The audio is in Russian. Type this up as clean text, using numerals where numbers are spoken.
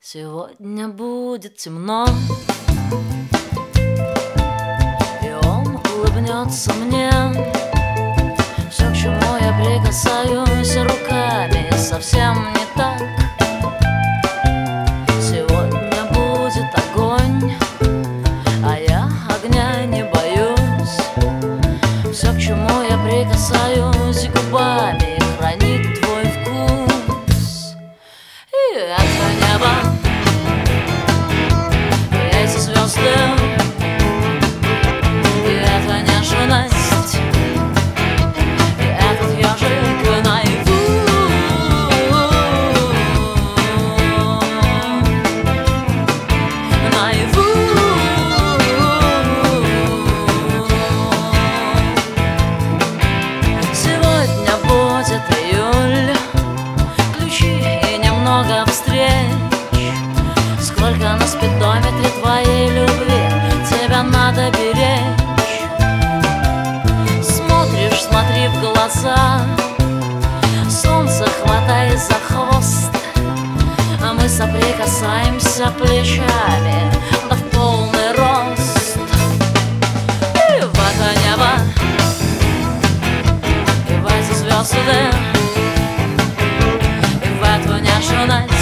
Сегодня будет темно, и он улыбнется мне. Все, к чему я прикасаюсь руками, совсем не так. Сегодня будет огонь, а я огня не боюсь. Все, к чему я прикасаюсь губами, хранит твой вкус. И это небо, и эти звезды, и эта нежность, и этот ежик наяву. Наяву. Сегодня будет июль, ключи и немного встреч. Сколько на спидометре твоей любви тебя надо беречь. Смотришь, смотри в глаза, солнце хватай за хвост, а мы соприкасаемся плечами, да в полный рост. И в это небо, и в эти звезды, и в эту нежность,